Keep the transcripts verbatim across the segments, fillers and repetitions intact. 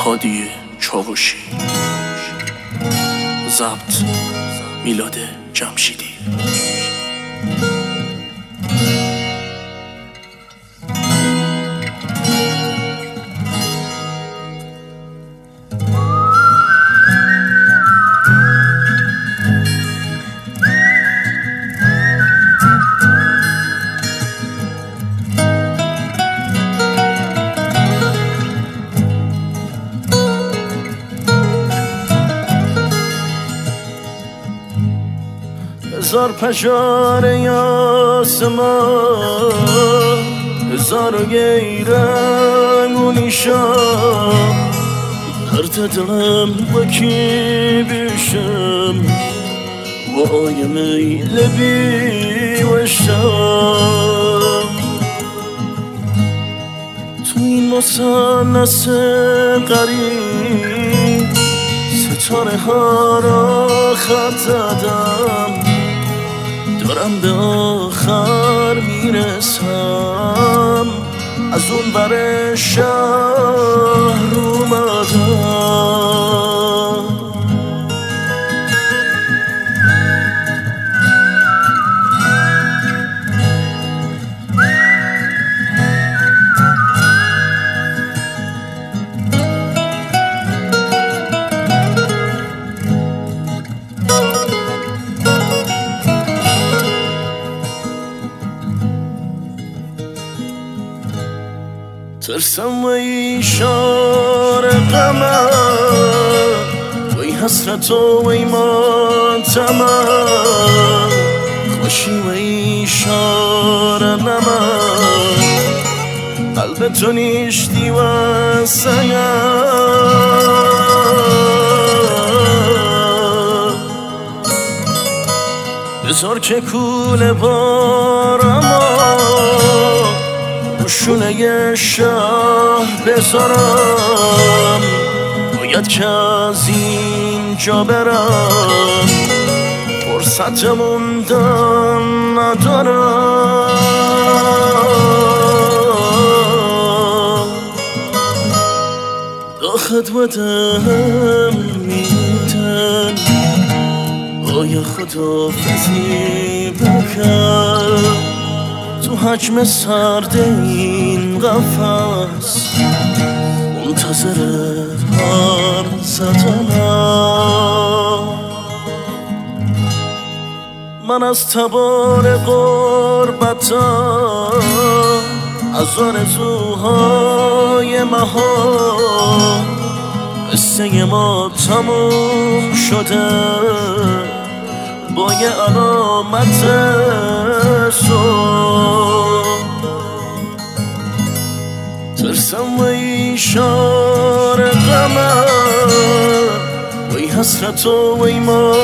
هادی چاوشی. ضبط میلاد جمشیدی. هزار پجاره آسمان، هزار و گیرنگ و نیشان، درد دلم با کی بیشم و آی میل بی وشم. تو این مثلث غریب ستاره ها را خط زدم، دارم به آخر میرسم، از اون بر شهر اومدم. ترسم و ایشار غمم، وی حسرت و وی ماتمم، خوشی و ایشار نمم، قلب تو نیشتی و سیم. بذار که کوله بارم شونه شهر بذارم، باید که از اینجا برم، فرصت موندن ندارم. دا خدمتم میدن آیا خداحافظی بکن، تو حجم سرد این قفس منتظر پر زدنم. من از تبار غربتم، از آرزوهای مهار، قصه ما تموم شده با یه علامت صبح. ترسم و ایشار غمم، وی حسرت و وی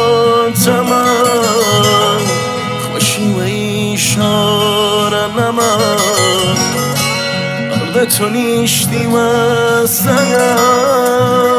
ماتمم، خوشی و ایشار نمم، قلب تو نیشتی و سیم.